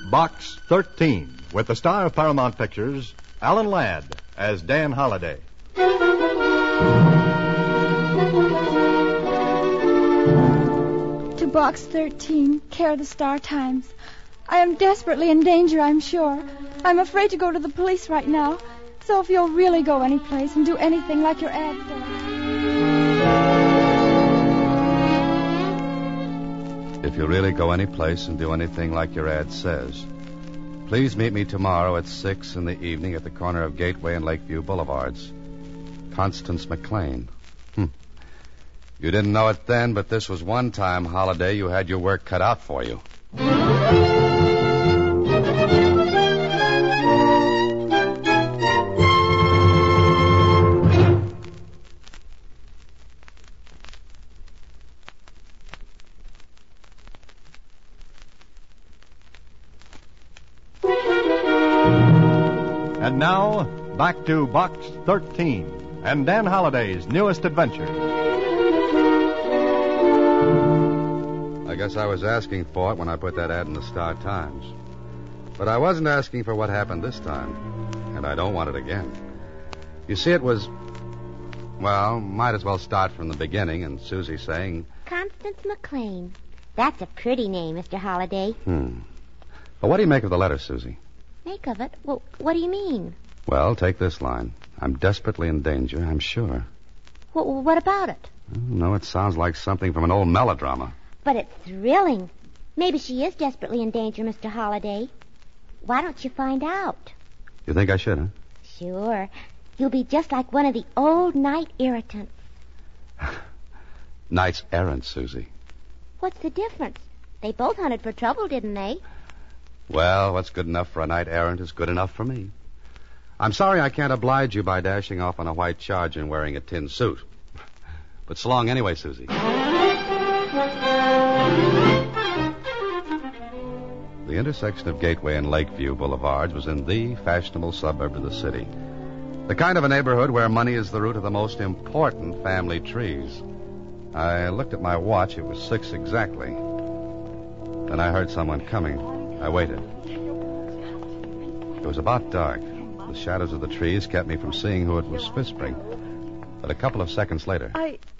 Box 13, with the star of Paramount Pictures, Alan Ladd, as Dan Holliday. To Box 13, care of the Star Times. I am desperately in danger, I'm sure. I'm afraid to go to the police right now. So if you'll really go any place and do anything like your ad says. If you'll really go any place and do anything like your ad says, please meet me tomorrow at 6 in the evening at the corner of Gateway and Lakeview Boulevards. Constance McLean. You didn't know it then, but this was one time, Holiday, you had your work cut out for you. And now, back to Box 13 and Dan Holliday's newest adventure. I guess I was asking for it when I put that ad in the Star Times. But I wasn't asking for what happened this time, and I don't want it again. You see, it was... Well, might as well start from the beginning, and Susie saying... Constance McLean. That's a pretty name, Mr. Holliday. Well, what do you make of the letter, Susie? Make of it? Well, what do you mean? Well, take this line. I'm desperately in danger, I'm sure. Well, what about it? No, it sounds like something from an old melodrama. But it's thrilling. Maybe she is desperately in danger, Mr. Holliday. Why don't you find out? You think I should, huh? Sure. You'll be just like one of the old knight irritants. Knights errant, Susie. What's the difference? They both hunted for trouble, didn't they? Well, what's good enough for a knight errant is good enough for me. I'm sorry I can't oblige you by dashing off on a white charger and wearing a tin suit. But so long anyway, Susie. The intersection of Gateway and Lakeview Boulevards was in the fashionable suburb of the city. The kind of a neighborhood where money is the root of the most important family trees. I looked at my watch. It was 6 exactly. Then I heard someone coming. I waited. It was about dark. The shadows of the trees kept me from seeing who it was whispering. But a couple of seconds later...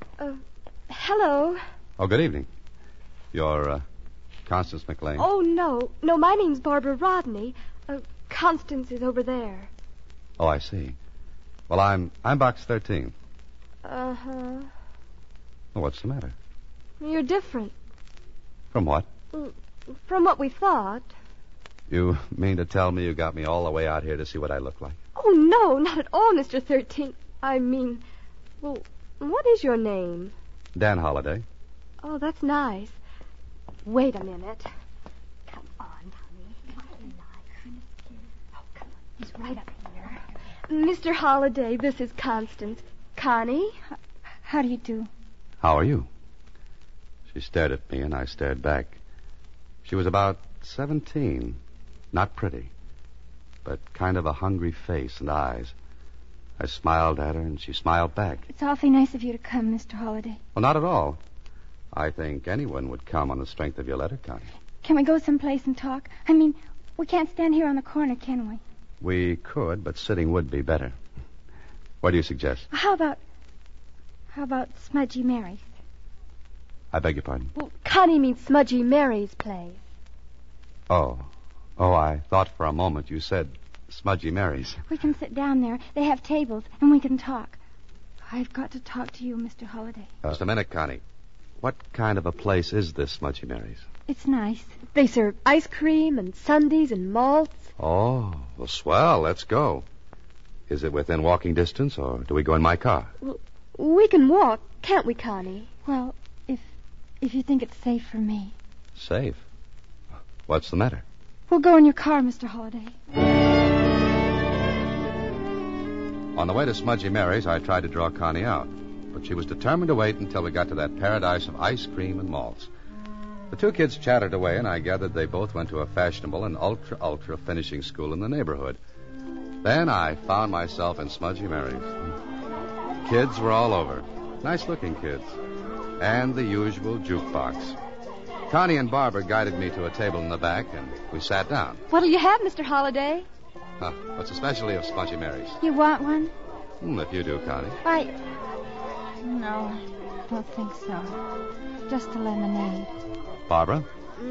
Hello. Oh, good evening. You're, Constance McLean? Oh, no. No, my name's Barbara Rodney. Constance is over there. Oh, I see. Well, I'm Box 13. Uh-huh. Well, what's the matter? You're different. From what? From what we thought. You mean to tell me you got me all the way out here to see what I look like? Oh, no, not at all, Mr. 13. I mean, well, what is your name? Dan Holliday. Oh, that's nice. Wait a minute. Come on, honey. Oh, come on. He's right up here. Mr. Holliday, this is Constance. Connie? How do you do? How are you? She stared at me, and I stared back. She was about 17. Not pretty, but kind of a hungry face and eyes. I smiled at her, and she smiled back. It's awfully nice of you to come, Mr. Holliday. Well, not at all. I think anyone would come on the strength of your letter, Connie. Can we go someplace and talk? I mean, we can't stand here on the corner, can we? We could, but sitting would be better. What do you suggest? How about Smudgy Mary's? I beg your pardon? Well, Connie means Smudgy Mary's place. Oh, I thought for a moment you said Smudgy Mary's. We can sit down there. They have tables, and we can talk. I've got to talk to you, Mr. Holliday. Just a minute, Connie. What kind of a place is this Smudgy Mary's? It's nice. They serve ice cream and sundaes and malts. Oh, well, swell. Let's go. Is it within walking distance, or do we go in my car? Well, we can walk, can't we, Connie? Well, if you think it's safe for me. Safe? What's the matter? We'll go in your car, Mr. Holliday. On the way to Smudgy Mary's, I tried to draw Connie out, but she was determined to wait until we got to that paradise of ice cream and malts. The two kids chattered away, and I gathered they both went to a fashionable and ultra finishing school in the neighborhood. Then I found myself in Smudgy Mary's. Kids were all over. Nice-looking kids. And the usual jukebox. Connie and Barbara guided me to a table in the back, and we sat down. What'll you have, Mr. Holliday? What's the specialty of Smudgy Mary's? You want one? If you do, Connie. No, I don't think so. Just a lemonade. Barbara?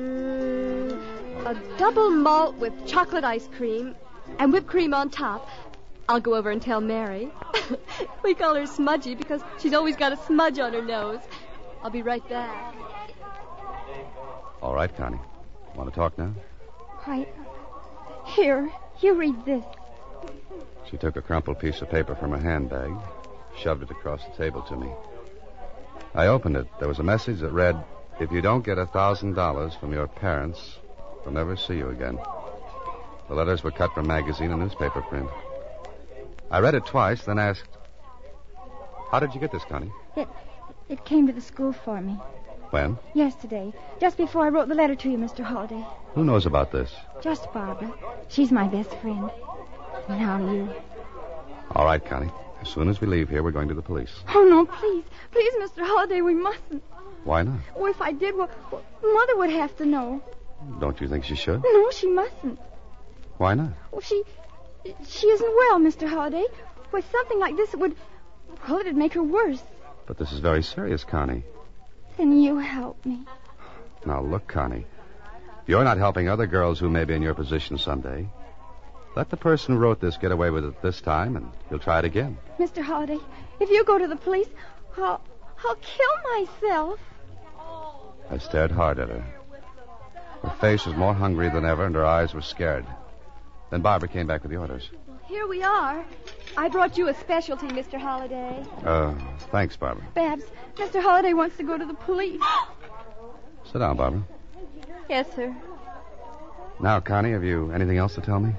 A double malt with chocolate ice cream and whipped cream on top. I'll go over and tell Mary. We call her Smudgy because she's always got a smudge on her nose. I'll be right back. All right, Connie. Want to talk now? Right. Here, you read this. She took a crumpled piece of paper from her handbag, shoved it across the table to me. I opened it. There was a message that read, "If you don't get $1,000 from your parents, they'll never see you again." The letters were cut from magazine and newspaper print. I read it twice, then asked, "How did you get this, Connie?" It came to the school for me. When? Yesterday, just before I wrote the letter to you, Mr. Holliday. Who knows about this? Just Barbara. She's my best friend. Now you. All right, Connie. As soon as we leave here, we're going to the police. Oh, no, please. Please, Mr. Holliday, we mustn't. Why not? Oh, if I did, well, Mother would have to know. Don't you think she should? No, she mustn't. Why not? Well, she isn't well, Mr. Holliday. With something like this, it'd make her worse. But this is very serious, Connie. Then you help me. Now, look, Connie. If you're not helping other girls who may be in your position someday, let the person who wrote this get away with it this time, and he'll try it again. Mr. Holliday, if you go to the police, I'll kill myself. I stared hard at her. Her face was more hungry than ever, and her eyes were scared. Then Barbara came back with the orders. Here we are. I brought you a specialty, Mr. Holliday. Thanks, Barbara. Babs, Mr. Holliday wants to go to the police. Sit down, Barbara. Yes, sir. Now, Connie, have you anything else to tell me?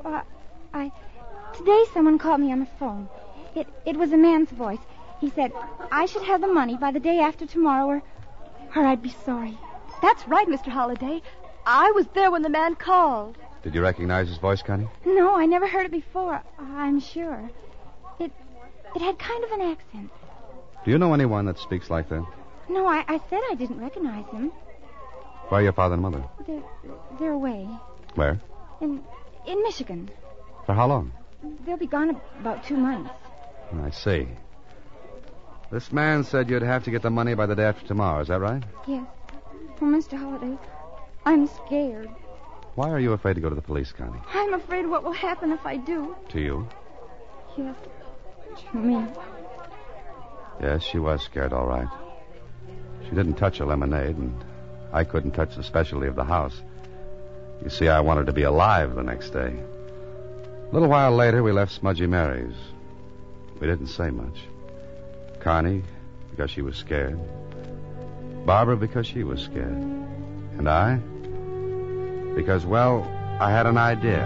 Today someone called me on the phone. It was a man's voice. He said I should have the money by the day after tomorrow or I'd be sorry. That's right, Mr. Holliday. I was there when the man called. Did you recognize his voice, Connie? No, I never heard it before, I'm sure. It had kind of an accent. Do you know anyone that speaks like that? No, I said I didn't recognize him. Where are your father and mother? They're away. Where? In Michigan. For how long? They'll be gone about 2 months. I see. This man said you'd have to get the money by the day after tomorrow, is that right? Yes. Oh, Mr. Holliday, I'm scared. Why are you afraid to go to the police, Connie? I'm afraid what will happen if I do. To you? Yes, to me. Yes, she was scared, all right. She didn't touch a lemonade, and I couldn't touch the specialty of the house. You see, I wanted to be alive the next day. A little while later, we left Smudgy Mary's. We didn't say much. Connie, because she was scared. Barbara, because she was scared. And I, because, well, I had an idea.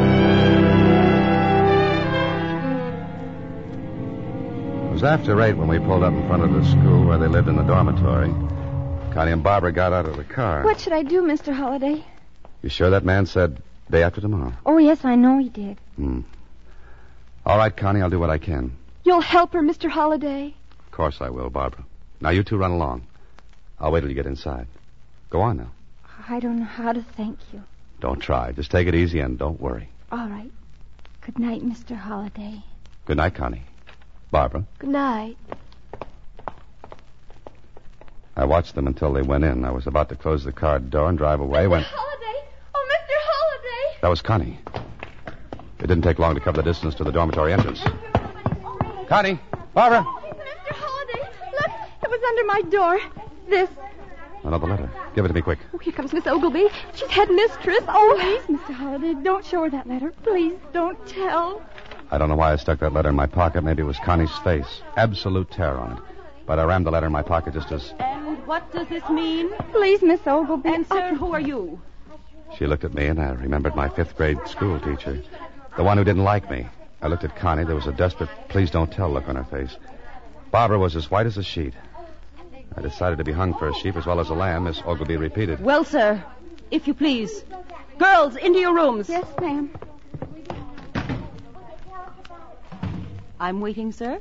It was after 8 when we pulled up in front of the school where they lived in the dormitory. Connie and Barbara got out of the car. What should I do, Mr. Holliday? You sure that man said day after tomorrow? Oh, yes, I know he did. All right, Connie, I'll do what I can. You'll help her, Mr. Holliday? Of course I will, Barbara. Now, you two run along. I'll wait till you get inside. Go on now. I don't know how to thank you. Don't try. Just take it easy and don't worry. All right. Good night, Mr. Holliday. Good night, Connie. Barbara. Good night. I watched them until they went in. I was about to close the car door and drive away when... Mr. Holliday! Oh, Mr. Holliday! That was Connie. It didn't take long to cover the distance to the dormitory entrance. Connie! Barbara! Mr. Holliday! Look! It was under my door. This. Another letter. Give it to me quick. Oh, here comes Miss Ogilvy. She's head mistress. Oh, Please, Mr. Holliday, don't show her that letter. Please, don't tell. I don't know why I stuck that letter in my pocket. Maybe it was Connie's face. Absolute terror on it. But I rammed the letter in my pocket just as... And what does this mean? Please, Miss Ogilvy. And, sir, who are you? She looked at me, and I remembered my 5th grade school teacher. The one who didn't like me. I looked at Connie. There was a desperate please don't tell look on her face. Barbara was as white as a sheet. I decided to be hung for a sheep as well as a lamb, Miss Ogilvy repeated. Well, sir, if you please. Girls, into your rooms. Yes, ma'am. I'm waiting, sir.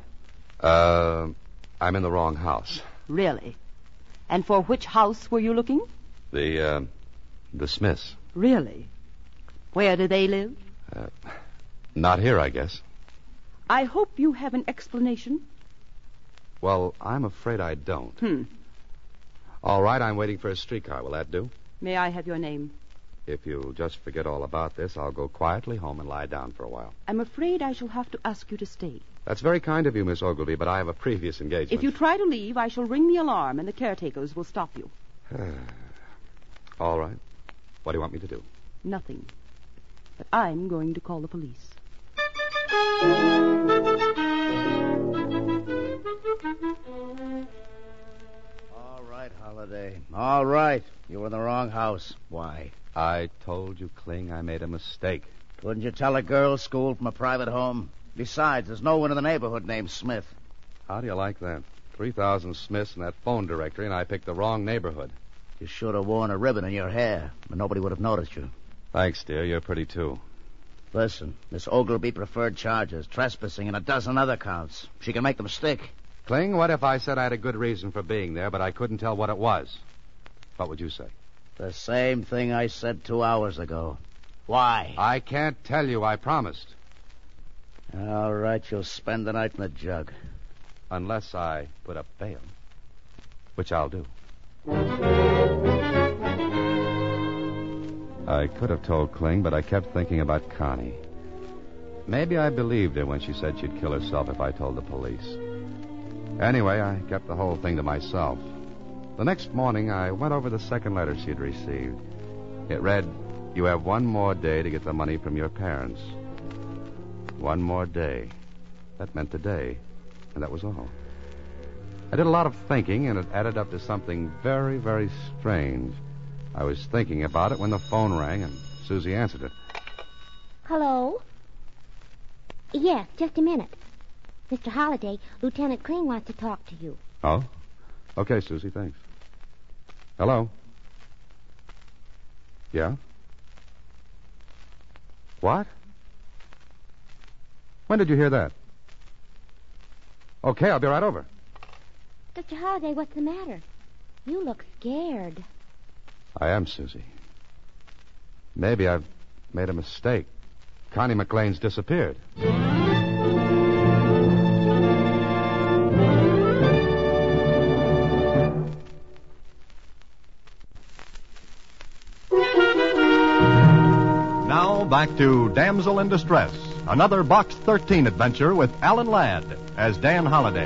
I'm in the wrong house. Really? And for which house were you looking? The Smiths. Really? Where do they live? Not here, I guess. I hope you have an explanation. Well, I'm afraid I don't. All right, I'm waiting for a streetcar. Will that do? May I have your name? If you'll just forget all about this, I'll go quietly home and lie down for a while. I'm afraid I shall have to ask you to stay. That's very kind of you, Miss Ogilvy, but I have a previous engagement. If you try to leave, I shall ring the alarm and the caretakers will stop you. All right. What do you want me to do? Nothing. But I'm going to call the police. All right, Holiday. All right. You were in the wrong house. Why? I told you, Kling, I made a mistake. Couldn't you tell a girls' school from a private home? Besides, there's no one in the neighborhood named Smith. How do you like that? 3,000 Smiths in that phone directory, and I picked the wrong neighborhood. You should have worn a ribbon in your hair, but nobody would have noticed you. Thanks, dear. You're pretty, too. Listen, Miss Ogilvy preferred charges, trespassing, and a dozen other counts. She can make them stick. Kling, what if I said I had a good reason for being there, but I couldn't tell what it was? What would you say? The same thing I said 2 hours ago. Why? I can't tell you, I promised. All right, you'll spend the night in the jug. Unless I put up bail. Which I'll do. I could have told Kling, but I kept thinking about Connie. Maybe I believed her when she said she'd kill herself if I told the police. Anyway, I kept the whole thing to myself. The next morning, I went over the second letter she'd received. It read, "You have one more day to get the money from your parents." One more day. That meant today, and that was all. I did a lot of thinking, and it added up to something very, very strange. I was thinking about it when the phone rang, and Susie answered it. Hello? Yes, just a minute. Mr. Holliday, Lieutenant Kling wants to talk to you. Oh? Okay, Susie, thanks. Hello? Yeah? What? When did you hear that? Okay, I'll be right over. Mr. Holliday, what's the matter? You look scared. I am, Susie. Maybe I've made a mistake. Connie McLean's disappeared. Now back to Damsel in Distress, another Box 13 adventure with Alan Ladd as Dan Holliday.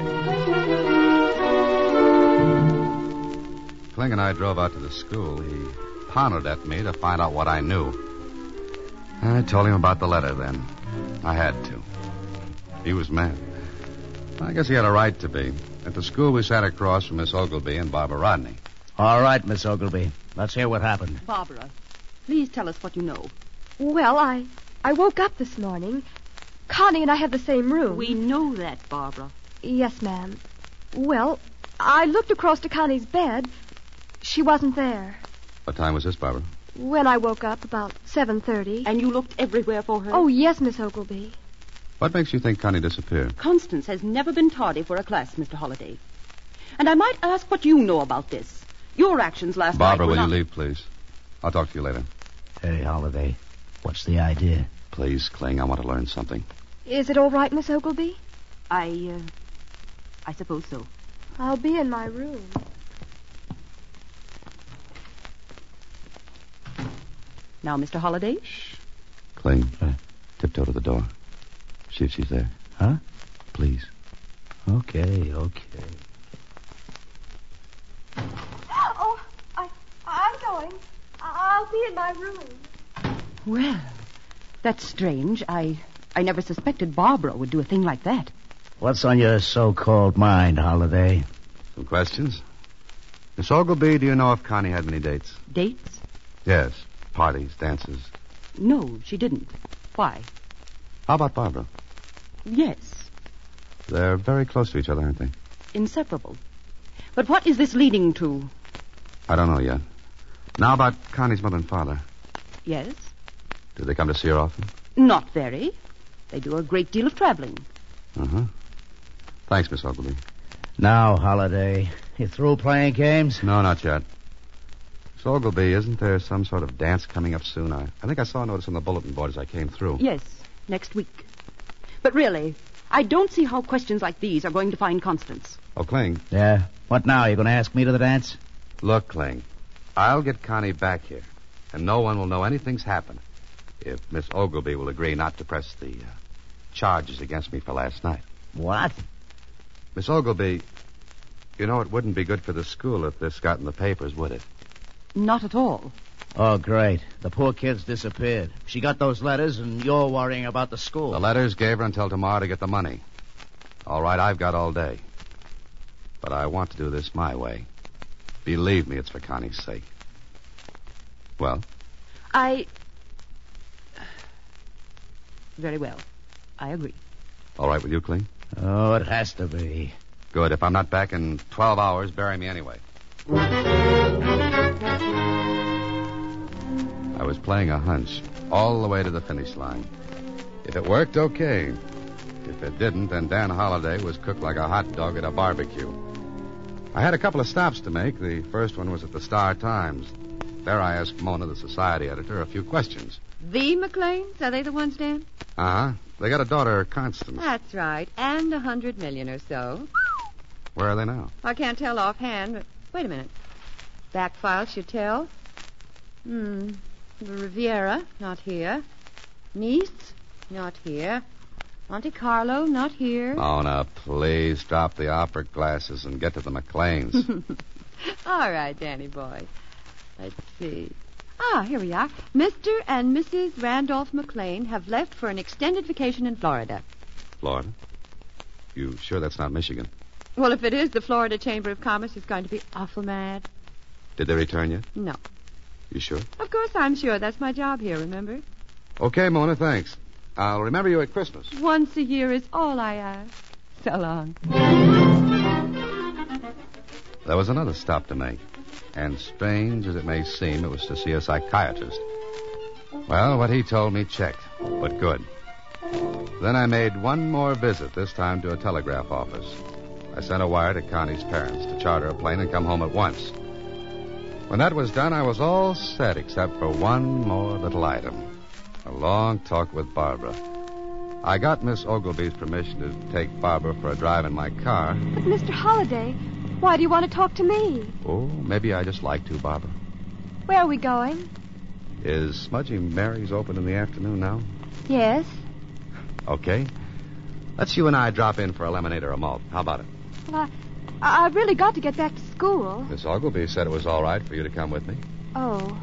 Kling and I drove out to the school. He pondered at me to find out what I knew. I told him about the letter then. I had to. He was mad. I guess he had a right to be. At the school, we sat across from Miss Ogilvy and Barbara Rodney. All right, Miss Ogilvy. Let's hear what happened. Barbara, please tell us what you know. Well, I woke up this morning. Connie and I have the same room. We know that, Barbara. Yes, ma'am. Well, I looked across to Connie's bed. She wasn't there. What time was this, Barbara? When I woke up, about 7:30. And you looked everywhere for her? Oh, yes, Miss Ogilvy. What makes you think Connie disappeared? Constance has never been tardy for a class, Mr. Holliday. And I might ask what you know about this. Your actions last night Barbara, were will not... you leave, please? I'll talk to you later. Hey, Holiday. What's the idea? Please, Kling, I want to learn something. Is it all right, Miss Ogilvy? I suppose so. I'll be in my room. Now, Mr. Holliday? Shh. Kling, tiptoe to the door. See if she's there. Huh? Please. Okay. Oh, I'm going. I'll be in my room. Well, that's strange. I never suspected Barbara would do a thing like that. What's on your so-called mind, Holiday? Some questions? Miss Ogilvy, do you know if Connie had many dates? Dates? Yes. Parties, dances. No, she didn't. Why? How about Barbara? Yes. They're very close to each other, aren't they? Inseparable. But what is this leading to? I don't know yet. Now about Connie's mother and father. Yes? Do they come to see her often? Not very. They do a great deal of traveling. Uh-huh. Thanks, Miss Ogilvy. Now, Holiday, you through playing games? No, not yet. Miss Ogilvy, isn't there some sort of dance coming up soon? I think I saw a notice on the bulletin board as I came through. Yes, next week. But really, I don't see how questions like these are going to find Constance. Oh, Kling. Yeah? What now? You going to ask me to the dance? Look, Kling, I'll get Connie back here, and no one will know anything's happened if Miss Ogilvy will agree not to press the charges against me for last night. What? Miss Ogilvy, you know it wouldn't be good for the school if this got in the papers, would it? Not at all. Oh, great. The poor kid's disappeared. She got those letters, and you're worrying about the school. The letters gave her until tomorrow to get the money. All right, I've got all day. But I want to do this my way. Believe me, it's for Connie's sake. Well? Very well. I agree. All right with you, Kling? Oh, it has to be. Good. If I'm not back in 12 hours, bury me anyway. I was playing a hunch all the way to the finish line. If it worked, okay. If it didn't, then Dan Holliday was cooked like a hot dog at a barbecue. I had a couple of stops to make. The first one was at the Star-Times. There I asked Mona, the society editor, a few questions. The McLeans? Are they the ones, Dan? Uh-huh. They got a daughter, Constance. That's right. And $100 million or so. Where are they now? I can't tell offhand, but wait a minute. Back file should tell. The Riviera, not here. Nice, not here. Monte Carlo, not here. Mona, please drop the opera glasses and get to the McLeans. All right, Danny boy. Let's see. Here we are. Mr. and Mrs. Randolph McLean have left for an extended vacation in Florida. Florida? You sure that's not Michigan? Well, if it is, the Florida Chamber of Commerce is going to be awful mad. Did they return yet? No. You sure? Of course I'm sure. That's my job here, remember? Okay, Mona, thanks. I'll remember you at Christmas. Once a year is all I ask. So long. There was another stop to make. And strange as it may seem, it was to see a psychiatrist. Well, what he told me checked, but good. Then I made one more visit, this time to a telegraph office. I sent a wire to Connie's parents to charter a plane and come home at once. When that was done, I was all set except for one more little item. A long talk with Barbara. I got Miss Ogilvy's permission to take Barbara for a drive in my car. But, Mr. Holliday, why do you want to talk to me? Oh, maybe I just like to, Barbara. Where are we going? Is Smudgy Mary's open in the afternoon now? Yes. Okay. Let's you and I drop in for a lemonade or a malt. How about it? Well, I've really got to get back to school. Miss Ogilvy said it was all right for you to come with me. Oh.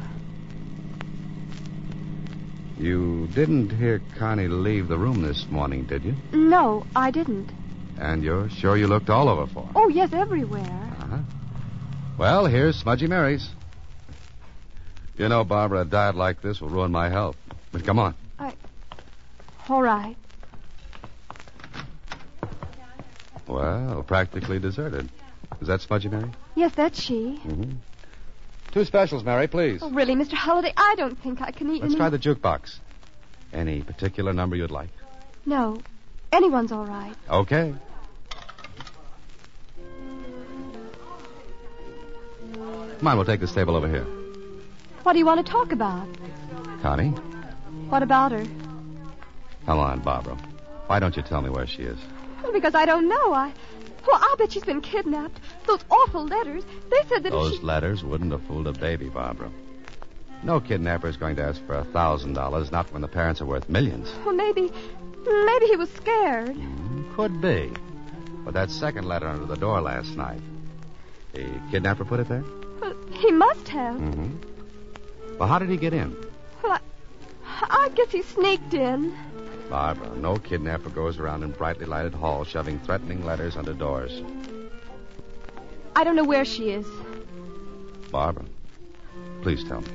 You didn't hear Connie leave the room this morning, did you? No, I didn't. And you're sure you looked all over for her? Oh, yes, everywhere. Uh-huh. Well, here's Smudgy Mary's. You know, Barbara, a diet like this will ruin my health. But come on. All right. Well, practically deserted. Is that Smudgy Mary? Yes, that's she. Mm-hmm. 2 specials, Mary, please. Oh, really, Mr. Holliday, I don't think I can eat Let's any... try the jukebox. Any particular number you'd like? No. Anyone's all right. Okay. Come on, we'll take this table over here. What do you want to talk about? Connie? What about her? Come on, Barbara. Why don't you tell me where she is? Well, because I don't know. I'll bet she's been kidnapped. Those awful letters. They said that Those if she... letters wouldn't have fooled a baby, Barbara. No kidnapper's going to ask for $1,000, not when the parents are worth millions. Well, maybe he was scared. Could be. But that second letter under the door last night, the kidnapper put it there? Well, he must have. Mm-hmm. Well, how did he get in? Well, I guess he sneaked in. Barbara, no kidnapper goes around in brightly lighted halls shoving threatening letters under doors. I don't know where she is. Barbara, please tell me.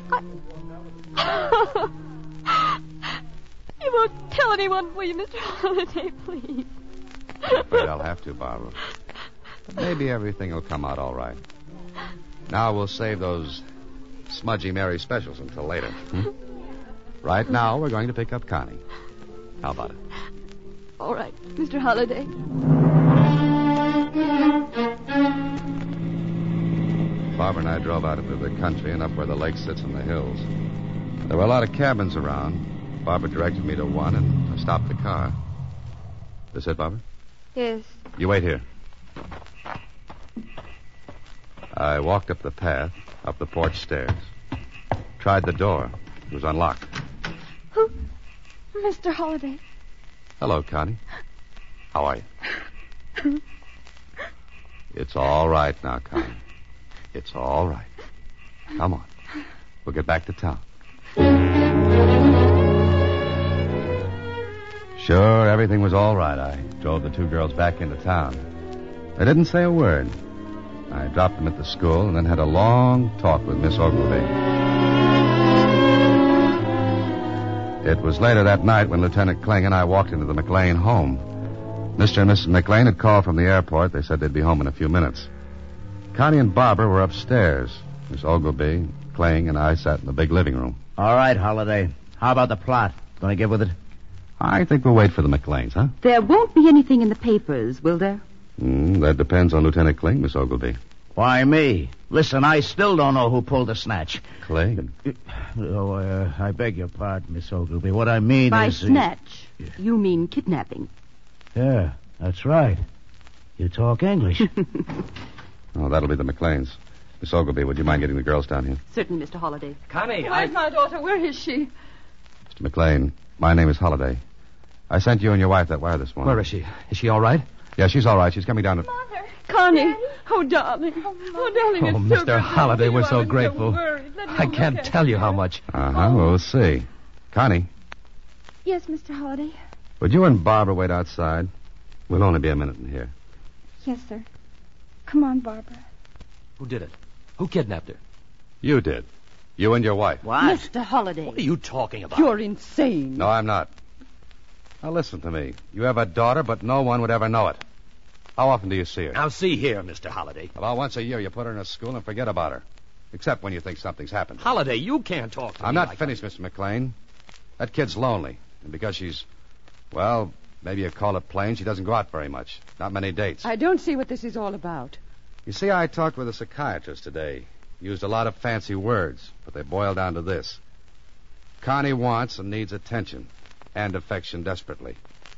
You won't tell anyone, will you, Mr. Holliday, please? I'm afraid I'll have to, Barbara. But maybe everything will come out all right. Now we'll save those Smudgy Mary specials until later. Right now, we're going to pick up Connie. How about it? All right, Mr. Holliday. Barbara and I drove out into the country and up where the lake sits in the hills. There were a lot of cabins around. Barbara directed me to one, and I stopped the car. This it, Barbara? Yes. You wait here. I walked up the path, up the porch stairs. Tried the door. It was unlocked. Who? Mr. Holliday. Hello, Connie. How are you? It's all right now, Connie. It's all right. Come on. We'll get back to town. Sure, everything was all right. I drove the two girls back into town. They didn't say a word. I dropped them at the school and then had a long talk with Miss Ogilvy. It was later that night when Lieutenant Kling and I walked into the McLean home. Mr. and Mrs. McLean had called from the airport. They said they'd be home in a few minutes. Connie and Barbara were upstairs. Miss Ogilvy, Kling, and I sat in the big living room. All right, Holliday. How about the plot? Gonna get with it? I think we'll wait for the McLeans, huh? There won't be anything in the papers, will there? That depends on Lieutenant Kling, Miss Ogilvy. Why me? Listen, I still don't know who pulled the snatch. Kling? Oh, I beg your pardon, Miss Ogilvy. What I mean By is... snatch, you mean kidnapping. Yeah, that's right. You talk English. Oh, that'll be the McLeans. Miss Ogilvy, would you mind getting the girls down here? Certainly, Mr. Holliday. Connie, Where's my daughter? Where is she? Mr. McLean, my name is Holliday. I sent you and your wife that wire this morning. Where is she? Is she all right? Yeah, she's all right. She's coming down to... Mother. Connie. Oh, darling. Oh, darling, Oh, it's so good Mr. to Holliday, see we're you. so I was grateful. worried. Let me I look can't at tell you how much. Uh-huh, we'll see. Connie, Yes, Mr. Holliday. would you and Barbara wait outside? We'll only be a minute in here. Yes, sir. Come on, Barbara. Who did it? Who kidnapped her? You did. You and your wife. What? Mr. Holliday. What are you talking about? You're insane. No, I'm not. Now, listen to me. You have a daughter, but no one would ever know it. How often do you see her? Now, see here, Mr. Holliday. About once a year, you put her in a school and forget about her. Except when you think something's happened. Holliday, you can't talk to me I'm not like finished, Mr. McLean. That kid's lonely. And because she's, well, maybe you call it plain, she doesn't go out very much. Not many dates. I don't see what this is all about. You see, I talked with a psychiatrist today. Used a lot of fancy words, but they boil down to this. Connie wants and needs attention and affection desperately.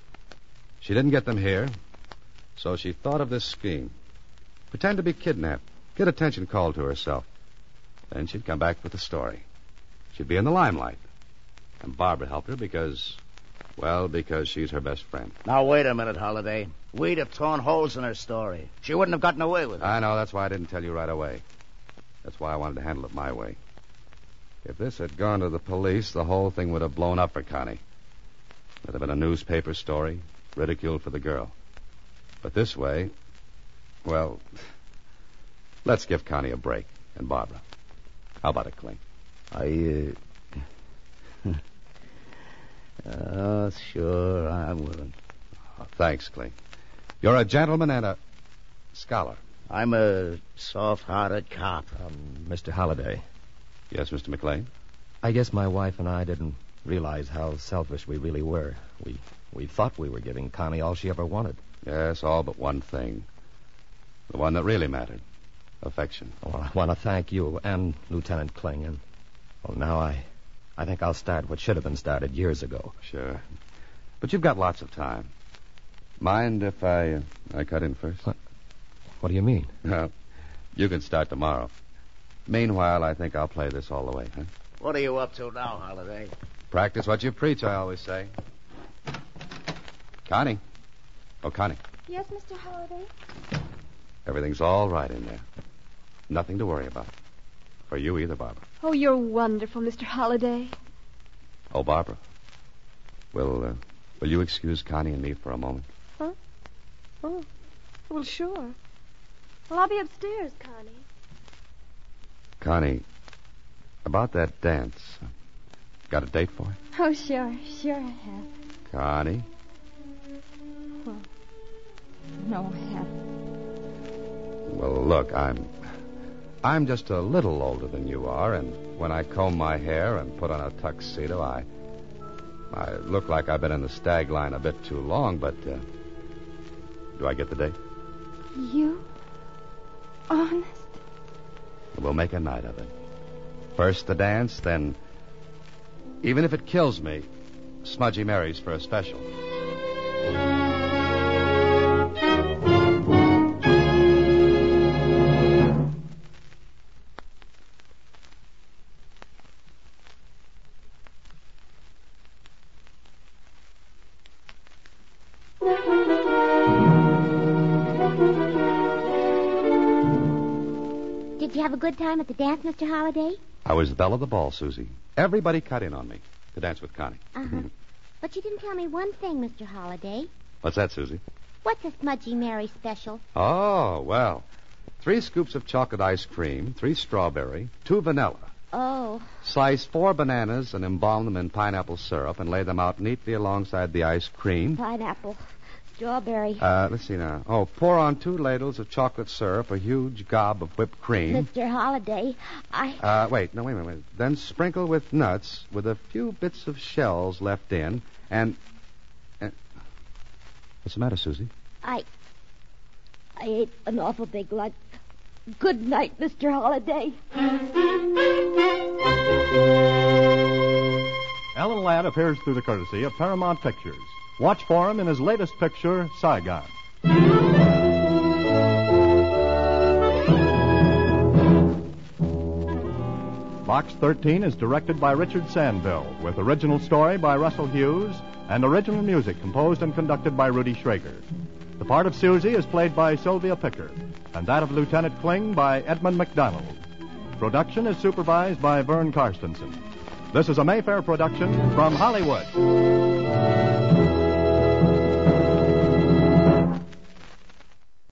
She didn't get them here, so she thought of this scheme. Pretend to be kidnapped. Get attention called to herself. Then she'd come back with the story. She'd be in the limelight. And Barbara helped her because she's her best friend. Now, wait a minute, Holliday. We'd have torn holes in her story. She wouldn't have gotten away with it. I know, that's why I didn't tell you right away. That's why I wanted to handle it my way. If this had gone to the police, the whole thing would have blown up for Connie. There'd have been a newspaper story, ridicule for the girl. But this way, well, let's give Connie a break. And Barbara. How about it, Kling? Sure, I'm willing. Oh, thanks, Kling. You're a gentleman and a scholar. I'm a soft-hearted cop. Mr. Holliday, Yes, Mr. McLean? I guess my wife and I didn't realize how selfish we really were. We thought we were giving Connie all she ever wanted. Yes, all but one thing. The one that really mattered. Affection. Well, I want to thank you and Lieutenant Kling. And, well, now I think I'll start what should have been started years ago. Sure. But you've got lots of time. Mind if I cut in first? What do you mean? Well, you can start tomorrow. Meanwhile, I think I'll play this all the way, huh? What are you up to now, Holliday? Practice what you preach, I always say. Connie. Oh, Connie. Yes, Mr. Holliday? Everything's all right in there. Nothing to worry about. For you either, Barbara. Oh, you're wonderful, Mr. Holliday. Oh, Barbara. Will you excuse Connie and me for a moment? Huh? Oh, well, sure. Well, I'll be upstairs, Connie. Connie, about that dance. Got a date for it? Oh, sure I have. Connie? Well, no, I haven't. Well, look, I'm just a little older than you are, and when I comb my hair and put on a tuxedo, I look like I've been in the stag line a bit too long, but do I get the date? You? Honest? We'll make a night of it. First the dance, then, even if it kills me, Smudgy Mary's for a special. Did you have a good time at the dance, Mr. Holliday? I was the belle of the ball, Susie. Everybody cut in on me to dance with Connie. Uh-huh. But you didn't tell me one thing, Mr. Holliday. What's that, Susie? What's a Smudgy Mary special? Oh, well, 3 scoops of chocolate ice cream, 3 strawberry, 2 vanilla. Oh. Slice 4 bananas and embalm them in pineapple syrup and lay them out neatly alongside the ice cream. Pineapple. Strawberry. Let's see now. Oh, pour on 2 ladles of chocolate syrup, a huge gob of whipped cream. Mr. Holliday, wait a minute. Then sprinkle with nuts with a few bits of shells left in and... What's the matter, Susie? I ate an awful big lunch. Good night, Mr. Holliday. Alan Ladd appears through the courtesy of Paramount Pictures. Watch for him in his latest picture, Saigon. Box 13 is directed by Richard Sandville, with original story by Russell Hughes and original music composed and conducted by Rudy Schrager. The part of Susie is played by Sylvia Picker, and that of Lieutenant Kling by Edmund McDonald. Production is supervised by Vern Karstensen. This is a Mayfair production from Hollywood.